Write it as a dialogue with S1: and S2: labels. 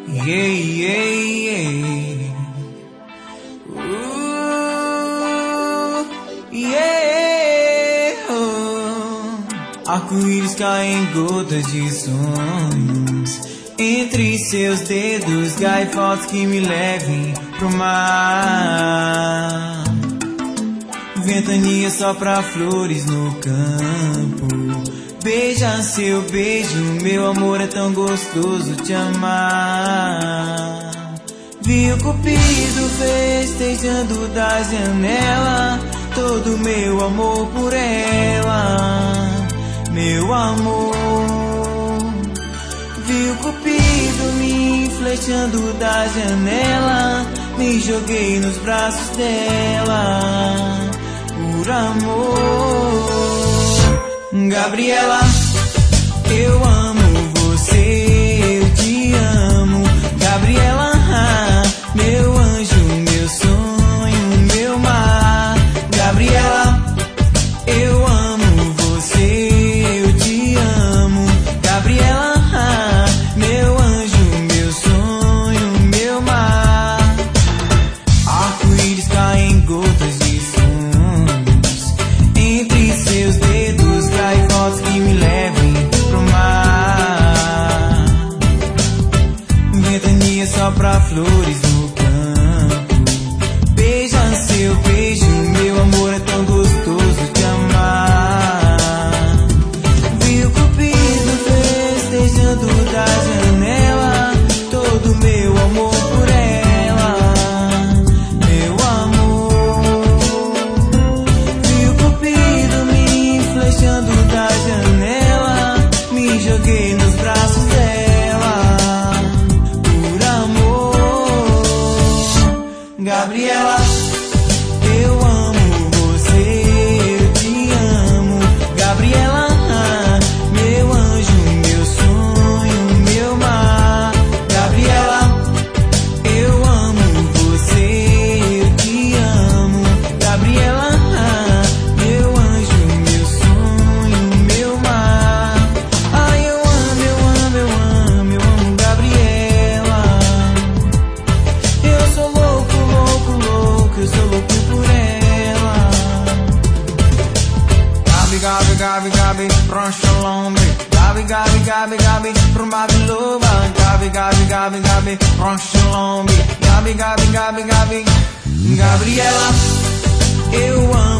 S1: Yeah, yeah, yeah. Yeah. Oh. Arco-íris caem em gotas de sonhos. Entre seus dedos, gaivotas que me levem pro mar. Ventania sopra flores no campo. Beija seu beijo, meu amor, é tão gostoso te amar. Vi o cupido festejando da janela, todo meu amor por ela, meu amor. Vi o cupido me flechando da janela, me joguei nos braços dela, por amor. Gabriela, eu amo você, eu te amo. Gabriela, meu anjo, meu sonho, meu mar. Gabriela, eu amo você, eu te amo. Gabriela, meu anjo, meu sonho, meu mar. Arco-íris caem em gotas de sonhos, entre seus dedos, gaivotas que me levem pro mar. Ventania sopra flores no campo. Beija seu beijo, meu amor, é tão gostoso te amar. Vi o cupido festejando da janela, todo meu amor por ela, meu amor. Vi o cupido me flechando da janela, me joguei nos braços dela, por amor. Gabriela, eu amo você, eu te amo. Gabriela, meu anjo, meu sonho, meu mar. Gabriela, eu amo você, eu te amo. Gabriela, meu anjo, meu sonho, meu mar. Ai, eu amo, eu amo, eu amo, eu amo Gabriela. Eu sou louco, louco, louco, eu sou louco por ela. Gabi, Gabi, Gabi, Gabi, pronto, lombre. Gabi, Gabi, Gabi, Gabi, rumba de luva. Gabi, Gabi, Gabi, Gabi, pronto, lombre. Gabi, Gabi, Gabi, Gabi, Gabriela, eu amo